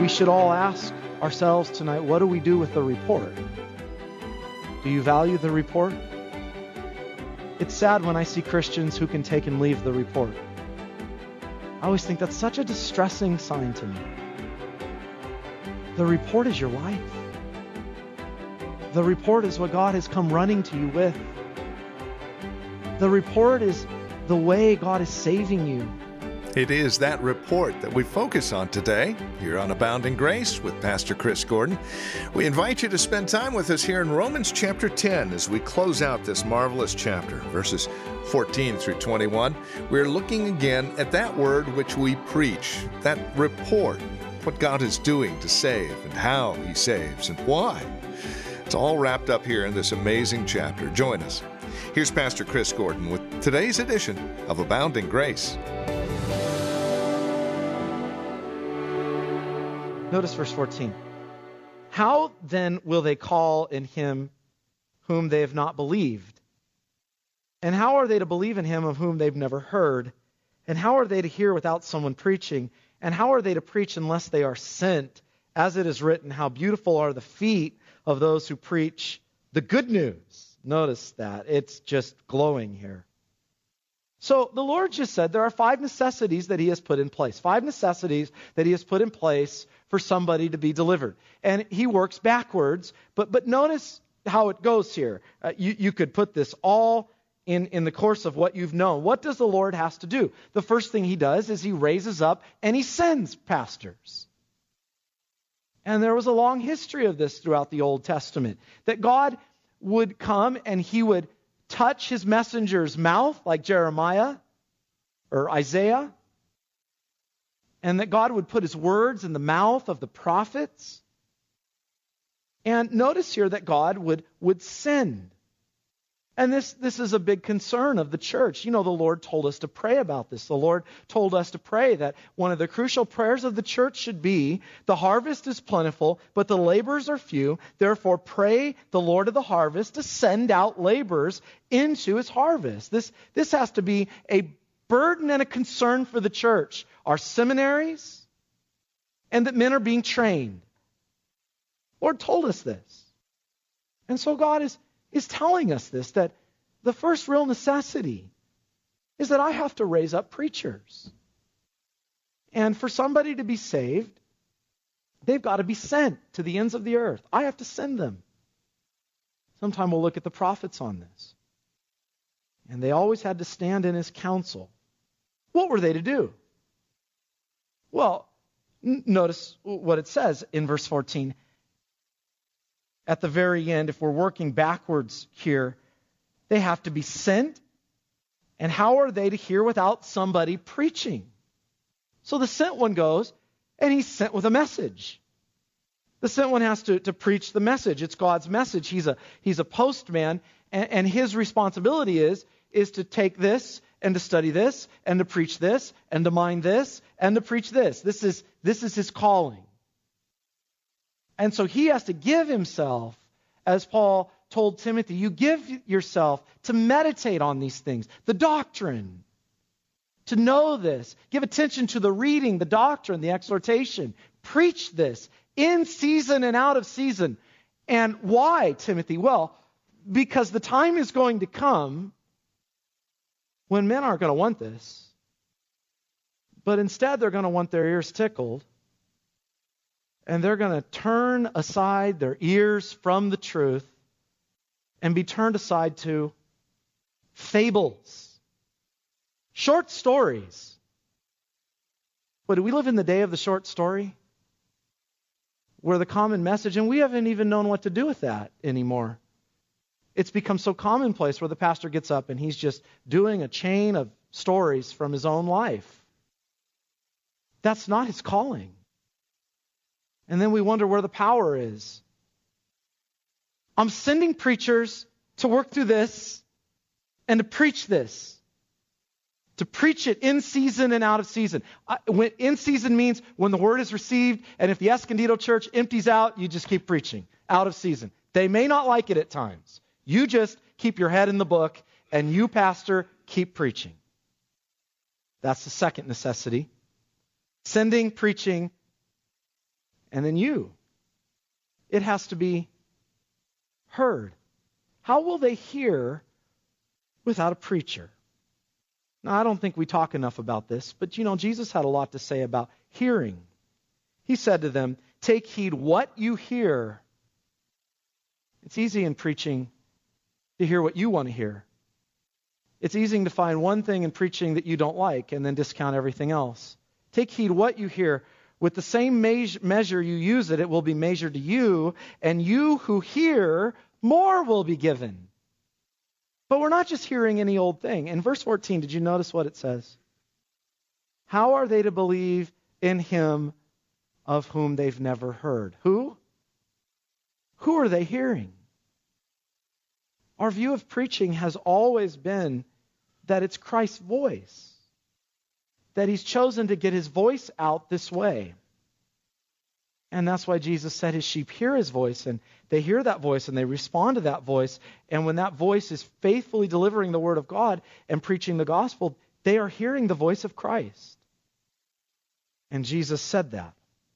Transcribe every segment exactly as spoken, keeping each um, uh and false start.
should all ask ourselves tonight, what do we do with the report? Do you value the report? It's sad when I see Christians who can take and leave the report. I always think that's such a distressing sign to me. The report is your life. The report is what God has come running to you with. The report is the way God is saving you. It is that report that we focus on today here on Abounding Grace with Pastor Chris Gordon. We invite you to spend time with us here in Romans chapter ten as we close out this marvelous chapter, verses fourteen through twenty-one. We're looking again at that word which we preach, that report, what God is doing to save and how He saves and why. It's all wrapped up here in this amazing chapter. Join us. Here's Pastor Chris Gordon with today's edition of Abounding Grace. Notice verse fourteen. How then will they call in him whom they have not believed? And how are they to believe in him of whom they've never heard? And how are they to hear without someone preaching? And how are they to preach unless they are sent? As it is written, how beautiful are the feet of those who preach the good news. Notice that. It's just glowing here. So the Lord just said there are five necessities that He has put in place. Five necessities that He has put in place for somebody to be delivered. And He works backwards. But but notice how it goes here. Uh, you, you could put this all in, in the course of what you've known. What does the Lord has to do? The first thing He does is He raises up and He sends pastors. And there was a long history of this throughout the Old Testament. That God would come and He would touch His messenger's mouth like Jeremiah or Isaiah. And that God would put His words in the mouth of the prophets. And notice here that God would, would send. And this, this is a big concern of the church. You know, the Lord told us to pray about this. The Lord told us to pray that one of the crucial prayers of the church should be, the harvest is plentiful, but the laborers are few. Therefore, pray the Lord of the harvest to send out laborers into His harvest. This, this has to be a burden and a concern for the church. Our seminaries, and that men are being trained. The Lord told us this. And so God is is telling us this, that the first real necessity is that I have to raise up preachers. And for somebody to be saved, they've got to be sent to the ends of the earth. I have to send them. Sometime we'll look at the prophets on this. And they always had to stand in His counsel. What were they to do? Well, n- notice what it says in verse fourteen. At the very end, if we're working backwards here, they have to be sent. And how are they to hear without somebody preaching? So the sent one goes, and he's sent with a message. The sent one has to, to preach the message. It's God's message. He's a, he's a postman, and, and his responsibility is, is to take this, and to study this, and to preach this, and to mind this, and to preach this. This is, this is his calling. And so he has to give himself, as Paul told Timothy, you give yourself to meditate on these things, the doctrine, to know this. Give attention to the reading, the doctrine, the exhortation. Preach this in season and out of season. And why, Timothy? Well, because the time is going to come when men aren't going to want this, but instead they're going to want their ears tickled. And they're going to turn aside their ears from the truth and be turned aside to fables, short stories. But do we live in the day of the short story? Where the common message, and we haven't even known what to do with that anymore. It's become so commonplace where the pastor gets up and he's just doing a chain of stories from his own life. That's not his calling. And then we wonder where the power is. I'm sending preachers to work through this and to preach this. To preach it in season and out of season. I, when, in season means when the word is received, and if the Escondido church empties out, you just keep preaching. Out of season. They may not like it at times. You just keep your head in the book, and you, pastor, keep preaching. That's the second necessity. Sending, preaching, and then you. It has to be heard. How will they hear without a preacher? Now, I don't think we talk enough about this, but you know, Jesus had a lot to say about hearing. He said to them, take heed what you hear. It's easy in preaching to hear what you want to hear. It's easy to find one thing in preaching that you don't like and then discount everything else. Take heed what you hear. With the same measure you use it, it will be measured to you, and you who hear, more will be given. But we're not just hearing any old thing. In verse fourteen, did you notice what it says? How are they to believe in him of whom they've never heard? Who? Who are they hearing? Our view of preaching has always been that it's Christ's voice, that he's chosen to get his voice out this way. And that's why Jesus said his sheep hear his voice, and they hear that voice and they respond to that voice. And when that voice is faithfully delivering the word of God and preaching the gospel, they are hearing the voice of Christ. And Jesus said that.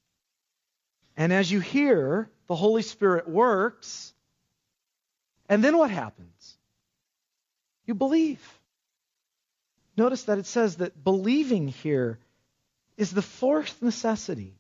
And as you hear, the Holy Spirit works. And then what happens? You believe. Notice that it says that believing here is the fourth necessity.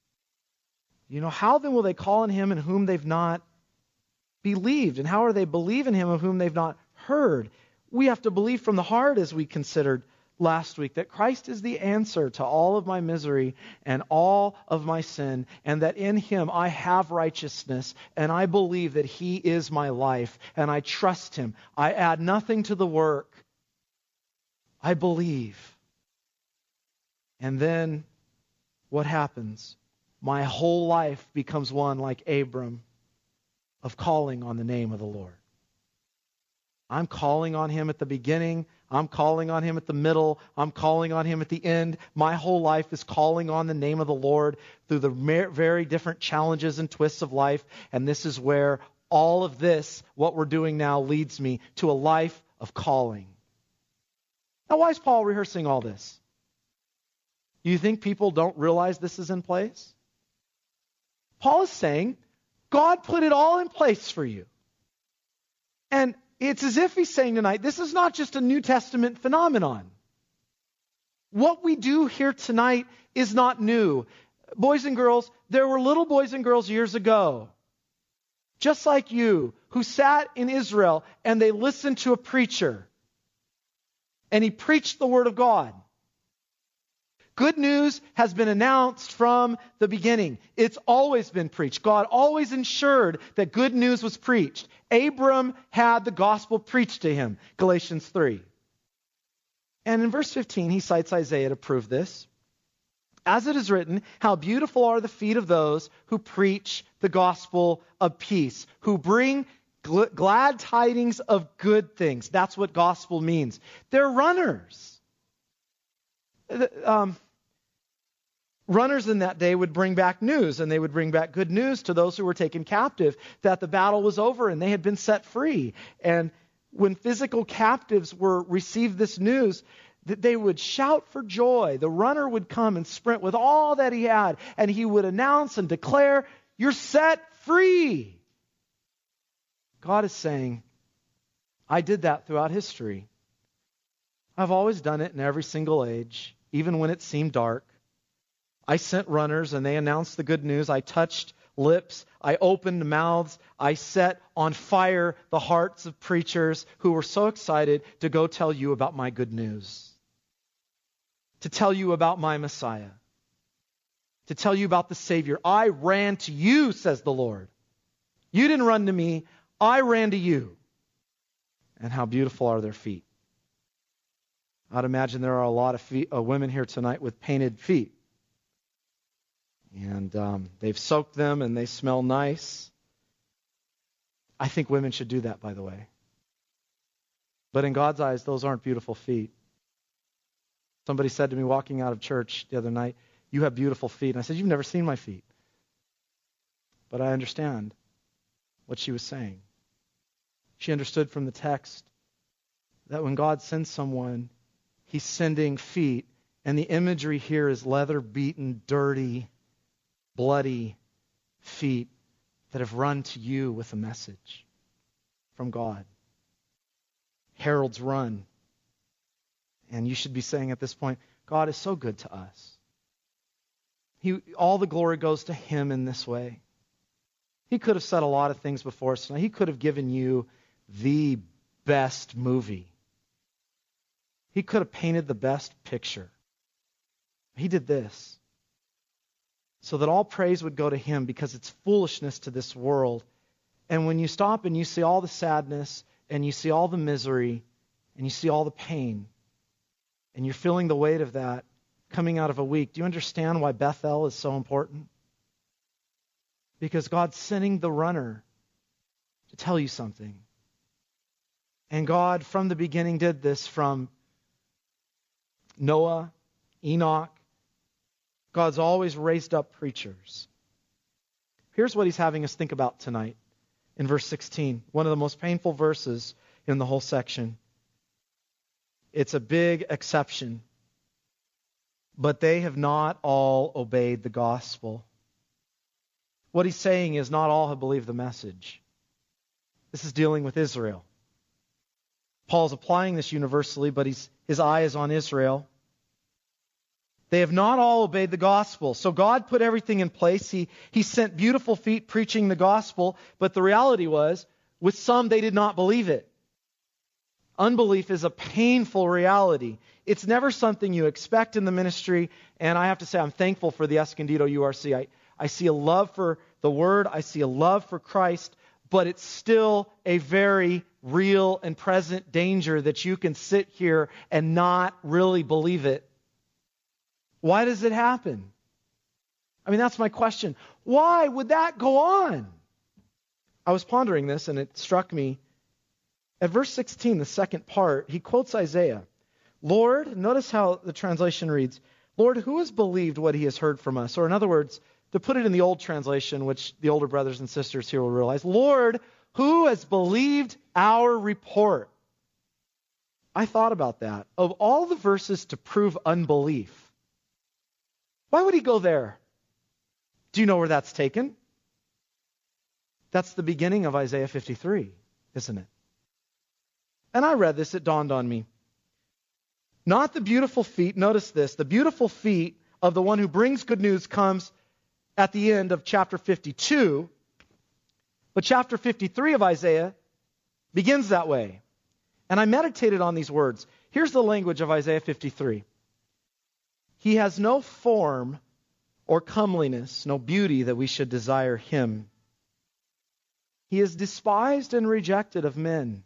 You know, how then will they call on him in whom they've not believed? And how are they believe in him of whom they've not heard? We have to believe from the heart, as we considered last week, that Christ is the answer to all of my misery and all of my sin, and that in him I have righteousness, and I believe that he is my life, and I trust him. I add nothing to the work. I believe. And then what happens? My whole life becomes one like Abram of calling on the name of the Lord. I'm calling on him at the beginning. I'm calling on him at the middle. I'm calling on him at the end. My whole life is calling on the name of the Lord through the very different challenges and twists of life. And this is where all of this, what we're doing now, leads me to a life of calling. Now, why is Paul rehearsing all this? You think people don't realize this is in place? Paul is saying, God put it all in place for you. And it's as if he's saying tonight, this is not just a New Testament phenomenon. What we do here tonight is not new. Boys and girls, there were little boys and girls years ago, just like you, who sat in Israel and they listened to a preacher. And he preached the word of God. Good news has been announced from the beginning. It's always been preached. God always ensured that good news was preached. Abram had the gospel preached to him, Galatians three. And in verse fifteen, he cites Isaiah to prove this. As it is written, how beautiful are the feet of those who preach the gospel of peace, who bring gl- glad tidings of good things. That's what gospel means. They're runners. Um, runners in that day would bring back news, and they would bring back good news to those who were taken captive, that the battle was over and they had been set free. And when physical captives were received this news, that they would shout for joy. The runner would come and sprint with all that he had, and he would announce and declare, "You're set free." God is saying, I did that throughout history. I've always done it in every single age, even when it seemed dark. I sent runners and they announced the good news. I touched lips. I opened mouths. I set on fire the hearts of preachers who were so excited to go tell you about my good news. To tell you about my Messiah. To tell you about the Savior. I ran to you, says the Lord. You didn't run to me. I ran to you. And how beautiful are their feet. I'd imagine there are a lot of feet, uh, women here tonight with painted feet. And um, they've soaked them and they smell nice. I think women should do that, by the way. But in God's eyes, those aren't beautiful feet. Somebody said to me walking out of church the other night, "You have beautiful feet." And I said, "You've never seen my feet." But I understand what she was saying. She understood from the text that when God sends someone, He's sending feet, and the imagery here is leather-beaten, dirty, bloody feet that have run to you with a message from God. Heralds run. And you should be saying at this point, God is so good to us. He, all the glory goes to Him in this way. He could have said a lot of things before us tonight. He could have given you the best movie. He could have painted the best picture. He did this so that all praise would go to Him, because it's foolishness to this world. And when you stop and you see all the sadness and you see all the misery and you see all the pain and you're feeling the weight of that coming out of a week, do you understand why Bethel is so important? Because God's sending the runner to tell you something. And God, from the beginning, did this from Noah, Enoch. God's always raised up preachers. Here's what He's having us think about tonight in verse sixteen, one of the most painful verses in the whole section. It's a big exception. But they have not all obeyed the gospel. What He's saying is not all have believed the message. This is dealing with Israel. Paul's applying this universally, but he's, his eye is on Israel. They have not all obeyed the gospel. So God put everything in place. He, he sent beautiful feet preaching the gospel, but the reality was, with some they did not believe it. Unbelief is a painful reality. It's never something you expect in the ministry, and I have to say I'm thankful for the Escondido U R C. I, I see a love for the Word, I see a love for Christ, but it's still a very real and present danger that you can sit here and not really believe it. Why does it happen? I mean, that's my question. Why would that go on? I was pondering this, and it struck me. At verse sixteen, the second part, he quotes Isaiah. Lord, notice how the translation reads, Lord, who has believed what he has heard from us? Or in other words, to put it in the old translation, which the older brothers and sisters here will realize, Lord, who has believed our report? I thought about that. Of all the verses to prove unbelief, why would he go there? Do you know where that's taken? That's the beginning of Isaiah fifty-three, isn't it? And I read this, it dawned on me. Not the beautiful feet, notice this, the beautiful feet of the one who brings good news comes at the end of chapter fifty-two, but chapter fifty-three of Isaiah begins that way. And I meditated on these words. Here's the language of Isaiah fifty-three. He has no form or comeliness, no beauty that we should desire him. He is despised and rejected of men,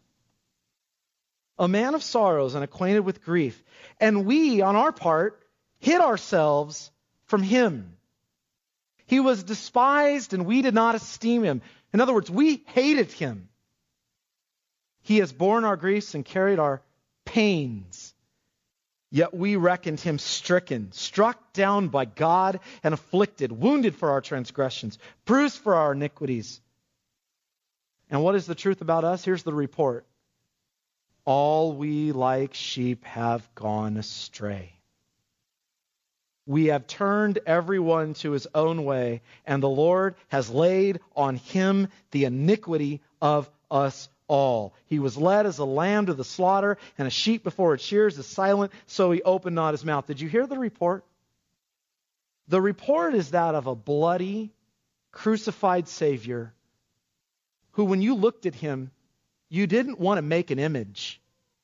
a man of sorrows and acquainted with grief. And we, on our part, hid ourselves from him. He was despised and we did not esteem him. In other words, we hated him. He has borne our griefs and carried our pains. Yet we reckoned him stricken, struck down by God and afflicted, wounded for our transgressions, bruised for our iniquities. And what is the truth about us? Here's the report. All we like sheep have gone astray. We have turned everyone to his own way, and the Lord has laid on him the iniquity of us all. He was led as a lamb to the slaughter, and a sheep before its shears is silent, so he opened not his mouth. Did you hear the report? The report is that of a bloody, crucified Savior who, when you looked at him, you didn't want to make an image.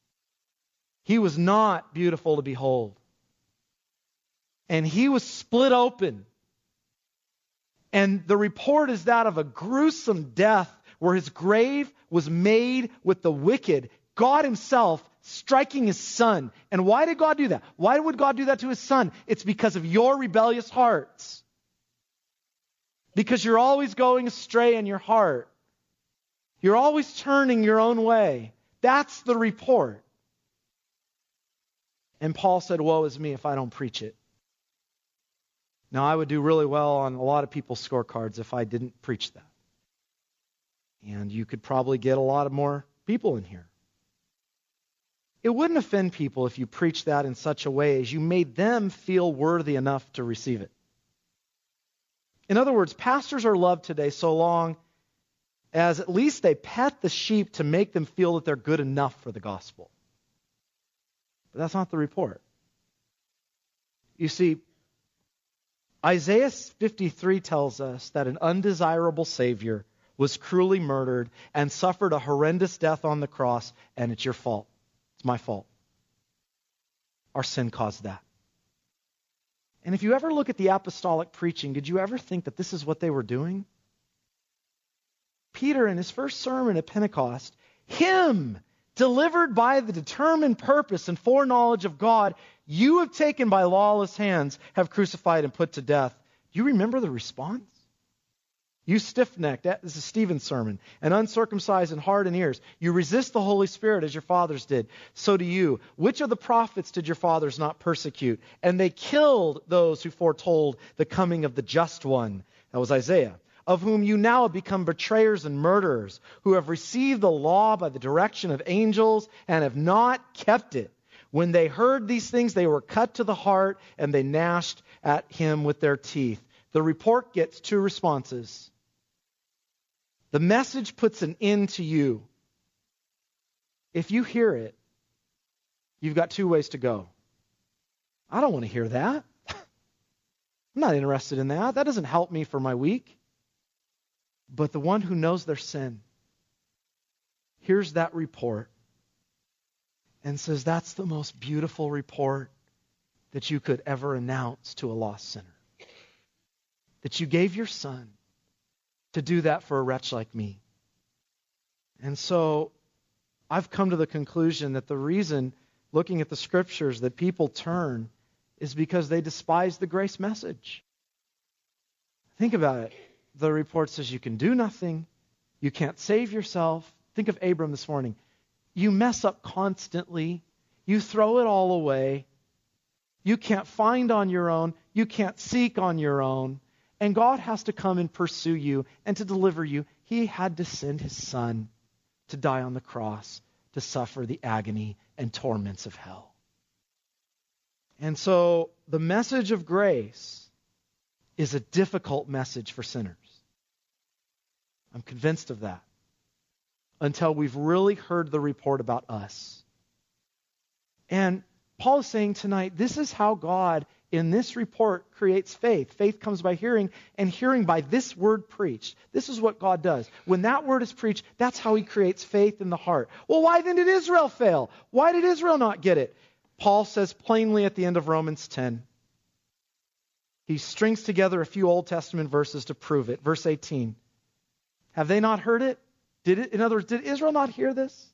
He was not beautiful to behold. And he was split open. And the report is that of a gruesome death where his grave was made with the wicked, God himself striking his son. And why did God do that? Why would God do that to his son? It's because of your rebellious hearts. Because you're always going astray in your heart. You're always turning your own way. That's the report. And Paul said, woe is me if I don't preach it. Now, I would do really well on a lot of people's scorecards if I didn't preach that. And you could probably get a lot of more people in here. It wouldn't offend people if you preached that in such a way as you made them feel worthy enough to receive it. In other words, pastors are loved today so long as at least they pet the sheep to make them feel that they're good enough for the gospel. But that's not the report. You see, Isaiah fifty-three tells us that an undesirable Savior was cruelly murdered and suffered a horrendous death on the cross, and it's your fault. It's my fault. Our sin caused that. And if you ever look at the apostolic preaching, did you ever think that this is what they were doing? Peter, in his first sermon at Pentecost, him, delivered by the determined purpose and foreknowledge of God, you have taken by lawless hands, have crucified and put to death. Do you remember the response? You stiff-necked, this is Stephen's sermon, and uncircumcised in heart and ears. You resist the Holy Spirit as your fathers did. So do you. Which of the prophets did your fathers not persecute? And they killed those who foretold the coming of the just one. That was Isaiah. Of whom you now have become betrayers and murderers, who have received the law by the direction of angels and have not kept it. When they heard these things, they were cut to the heart, and they gnashed at him with their teeth. The report gets two responses. The message puts an end to you. If you hear it, you've got two ways to go. I don't want to hear that. I'm not interested in that. That doesn't help me for my week. But the one who knows their sin hears that report and says, that's the most beautiful report that you could ever announce to a lost sinner. That you gave your son to do that for a wretch like me. And so I've come to the conclusion that the reason, looking at the scriptures, that people turn is because they despise the grace message. Think about it. The report says you can do nothing. You can't save yourself. Think of Abram this morning. You mess up constantly. You throw it all away. You can't find on your own. You can't seek on your own. And God has to come and pursue you and to deliver you. He had to send his son to die on the cross, to suffer the agony and torments of hell. And so the message of grace is a difficult message for sinners. I'm convinced of that. Until we've really heard the report about us. And Paul is saying tonight, this is how God in this report creates faith. Faith comes by hearing, and hearing by this word preached. This is what God does. When that word is preached, that's how he creates faith in the heart. Well, why then did Israel fail? Why did Israel not get it? Paul says plainly at the end of Romans ten. He strings together a few Old Testament verses to prove it. Verse eighteen. Have they not heard it? Did it? In other words, did Israel not hear this?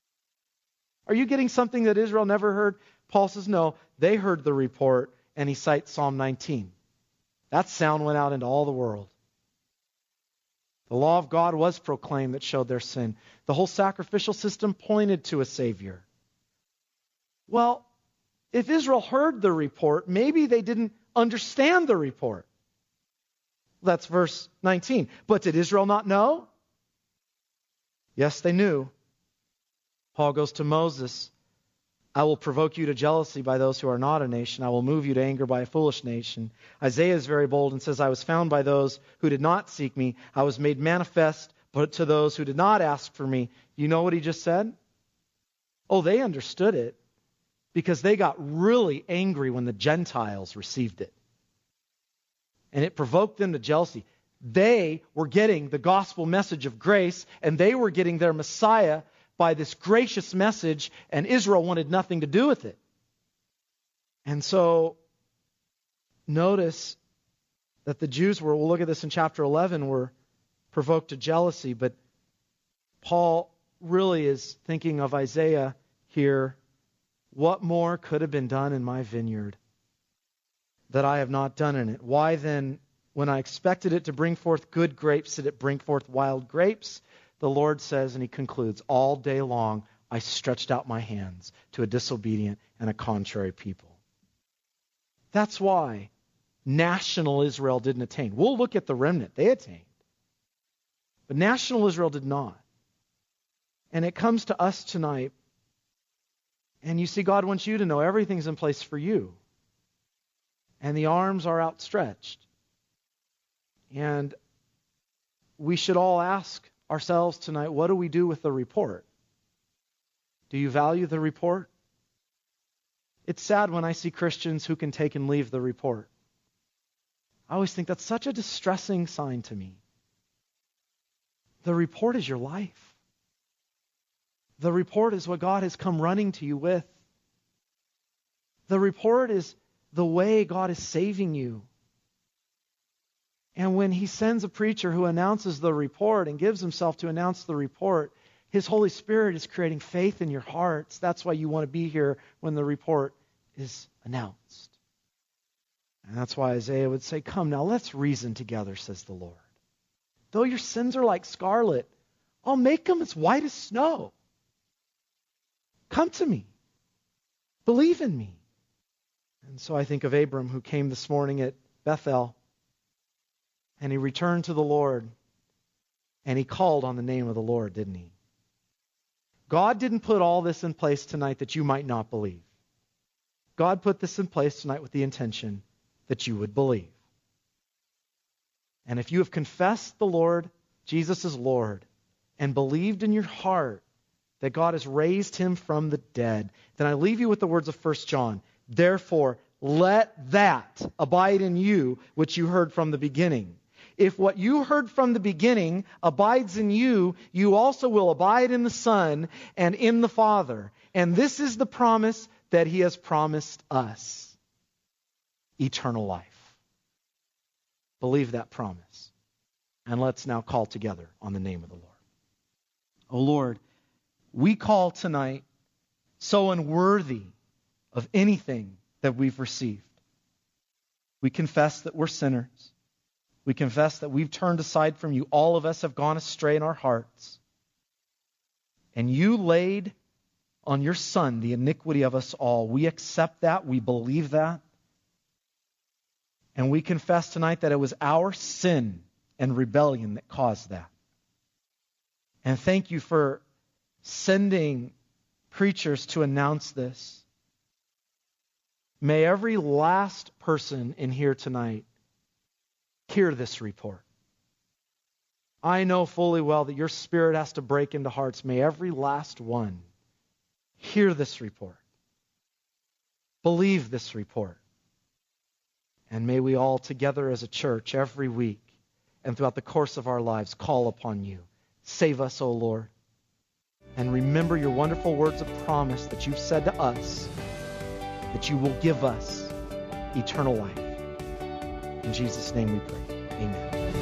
Are you getting something that Israel never heard? Paul says, no, they heard the report, and he cites Psalm nineteen. That sound went out into all the world. The law of God was proclaimed that showed their sin. The whole sacrificial system pointed to a Savior. Well, if Israel heard the report, maybe they didn't understand the report. That's verse nineteen. But did Israel not know? Yes, they knew. Paul goes to Moses. I will provoke you to jealousy by those who are not a nation. I will move you to anger by a foolish nation. Isaiah is very bold and says, I was found by those who did not seek me. I was made manifest but to those who did not ask for me. You know what he just said? Oh, they understood it because they got really angry when the Gentiles received it. And it provoked them to jealousy. They were getting the gospel message of grace, and they were getting their Messiah by this gracious message, and Israel wanted nothing to do with it. And so, notice that the Jews were, we'll look at this in chapter eleven, were provoked to jealousy, but Paul really is thinking of Isaiah here. What more could have been done in my vineyard that I have not done in it? Why then, when I expected it to bring forth good grapes, did it bring forth wild grapes? The Lord says, and he concludes, all day long I stretched out my hands to a disobedient and a contrary people. That's why national Israel didn't attain. We'll look at the remnant. They attained. But national Israel did not. And it comes to us tonight, and you see, God wants you to know everything's in place for you. And the arms are outstretched. And we should all ask ourselves tonight, what do we do with the report? Do you value the report? It's sad when I see Christians who can take and leave the report. I always think that's such a distressing sign to me. The report is your life. The report is what God has come running to you with. The report is the way God is saving you. And when he sends a preacher who announces the report and gives himself to announce the report, his Holy Spirit is creating faith in your hearts. That's why you want to be here when the report is announced. And that's why Isaiah would say, "Come now, let's reason together, says the Lord. Though your sins are like scarlet, I'll make them as white as snow. Come to me. Believe in me." And so I think of Abram, who came this morning at Bethel, and he returned to the Lord, and he called on the name of the Lord, didn't he? God didn't put all this in place tonight that you might not believe. God put this in place tonight with the intention that you would believe. And if you have confessed the Lord, Jesus is Lord, and believed in your heart that God has raised him from the dead, then I leave you with the words of First John. Therefore, let that abide in you which you heard from the beginning. If what you heard from the beginning abides in you, you also will abide in the Son and in the Father. And this is the promise that he has promised us: eternal life. Believe that promise. And let's now call together on the name of the Lord. O Lord, we call tonight so unworthy of anything that we've received. We confess that we're sinners. We confess that we've turned aside from you. All of us have gone astray in our hearts. And you laid on your Son the iniquity of us all. We accept that. We believe that. And we confess tonight that it was our sin and rebellion that caused that. And thank you for sending preachers to announce this. May every last person in here tonight hear this report. I know fully well that your Spirit has to break into hearts. May every last one hear this report. Believe this report. And may we all together as a church every week and throughout the course of our lives call upon you. Save us, O Lord. And remember your wonderful words of promise that you've said to us, that you will give us eternal life. In Jesus' name we pray. Amen.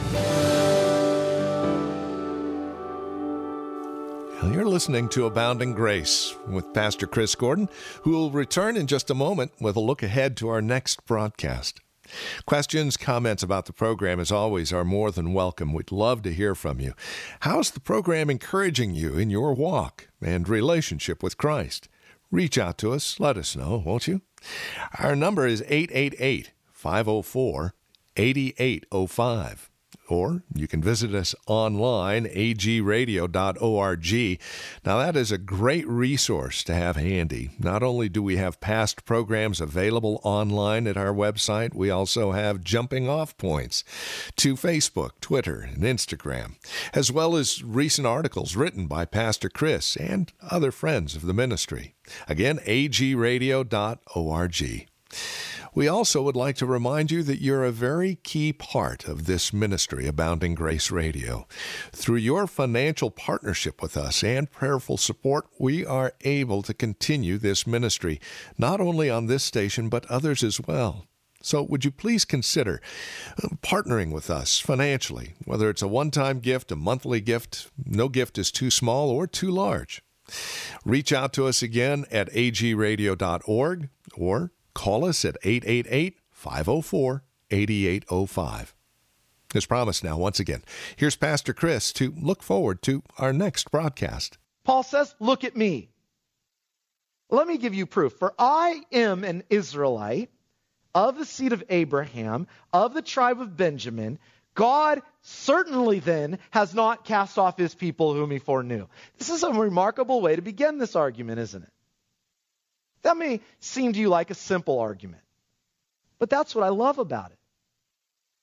Well, you're listening to Abounding Grace with Pastor Chris Gordon, who will return in just a moment with a look ahead to our next broadcast. Questions, comments about the program, as always, are more than welcome. We'd love to hear from you. How's the program encouraging you in your walk and relationship with Christ? Reach out to us. Let us know, won't you? Our number is eight eight eight, five oh four, eight eight oh five. Or you can visit us online, a g radio dot org. Now, that is a great resource to have handy. Not only do we have past programs available online at our website, we also have jumping off points to Facebook, Twitter, and Instagram, as well as recent articles written by Pastor Chris and other friends of the ministry. Again, a g radio dot org. We also would like to remind you that you're a very key part of this ministry, Abounding Grace Radio. Through your financial partnership with us and prayerful support, we are able to continue this ministry, not only on this station, but others as well. So would you please consider partnering with us financially, whether it's a one-time gift, a monthly gift. No gift is too small or too large. Reach out to us again at a g radio dot org or call us at eight eight eight, five oh four, eight eight oh five. As promised now, once again, here's Pastor Chris to look forward to our next broadcast. Paul says, look at me. Let me give you proof. For I am an Israelite of the seed of Abraham, of the tribe of Benjamin. God certainly then has not cast off his people whom he foreknew. This is a remarkable way to begin this argument, isn't it? That may seem to you like a simple argument, but that's what I love about it.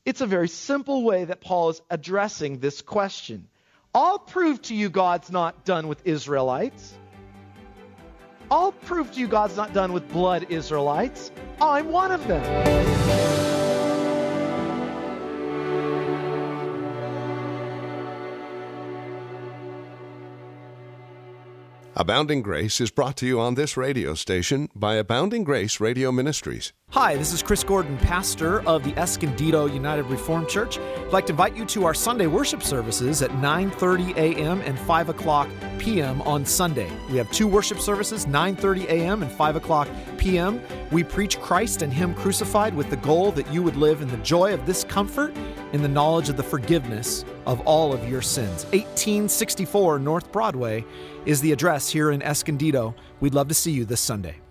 It's a very simple way that Paul is addressing this question. I'll prove to you God's not done with Israelites. I'll prove to you God's not done with blood Israelites. I'm one of them. Abounding Grace is brought to you on this radio station by Abounding Grace Radio Ministries. Hi, this is Chris Gordon, pastor of the Escondido United Reformed Church. I'd like to invite you to our Sunday worship services at nine thirty a.m. and five o'clock p.m. on Sunday. We have two worship services, nine thirty a.m. and five o'clock p.m. We preach Christ and Him crucified with the goal that you would live in the joy of this comfort, in the knowledge of the forgiveness of all of your sins. eighteen sixty-four North Broadway is the address here in Escondido. We'd love to see you this Sunday.